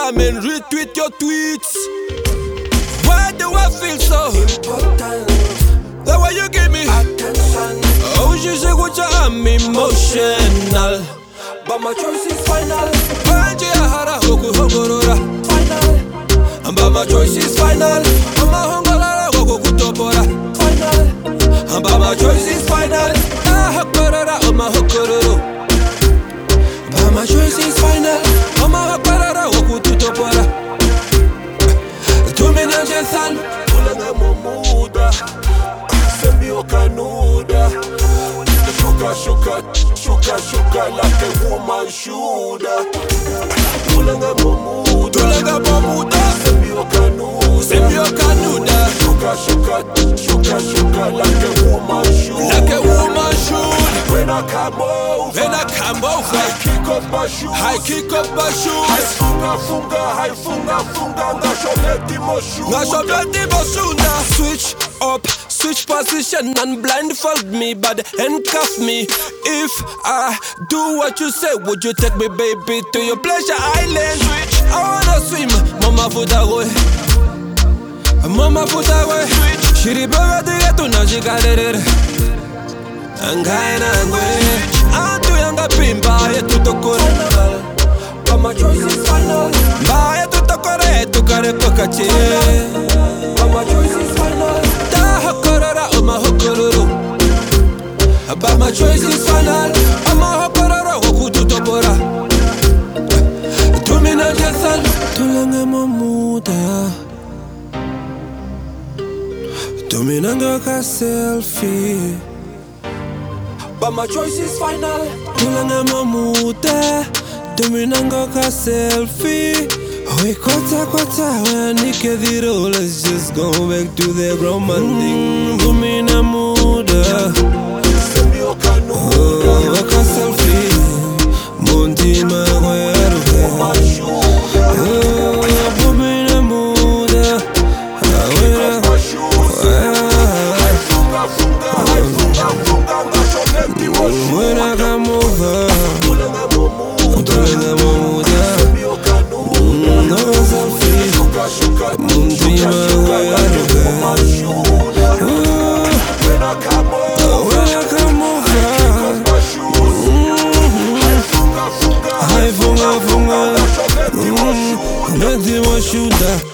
Instagram and retweet your tweets. Why do I feel so important? The way you give me attention. Oh, je sais que I'm emotional, but my choice is final. Final. But my choice is final. Final. But my choice is final. But my choice is final. Tu me najesan, ulanga momuda, sembi okanuda. Sugar like a woman shoulder. Ulanga momuda, sembi okanuda. Sugar like a woman shoulder. Like a woman should. When I come over, I kick up my shoes. I funga, ngasho moshunda. Switch up, switch position and blindfold me, but handcuff me. If I do what you say, would you take me, baby, to your pleasure island? I wanna swim, mama foot away. Shiri baga diga tunajikarere. Angaina ngwe, antu yanga pimba yetu tokore. But my choice is final. Ba yetu tokore tukare pokache. But my choice is final. Ta hokorora oma hokororo. But my choice is final. Oma hokororo hokutu topora. Tumina jasan, tulanga mamuda. Tuminanga ka selfie. But my choice is final. Tulanga mamuda. Tuminanga ka selfie. We kota when nike dhiro. Let's just go back to the romantic. Tumina muda. Sembi okanuda. Ka selfie. Monti magweru. Tumina muda. When I come over, tulanga momuda, no selfie, munti magweru. When I come over, I funga, nati moshunda.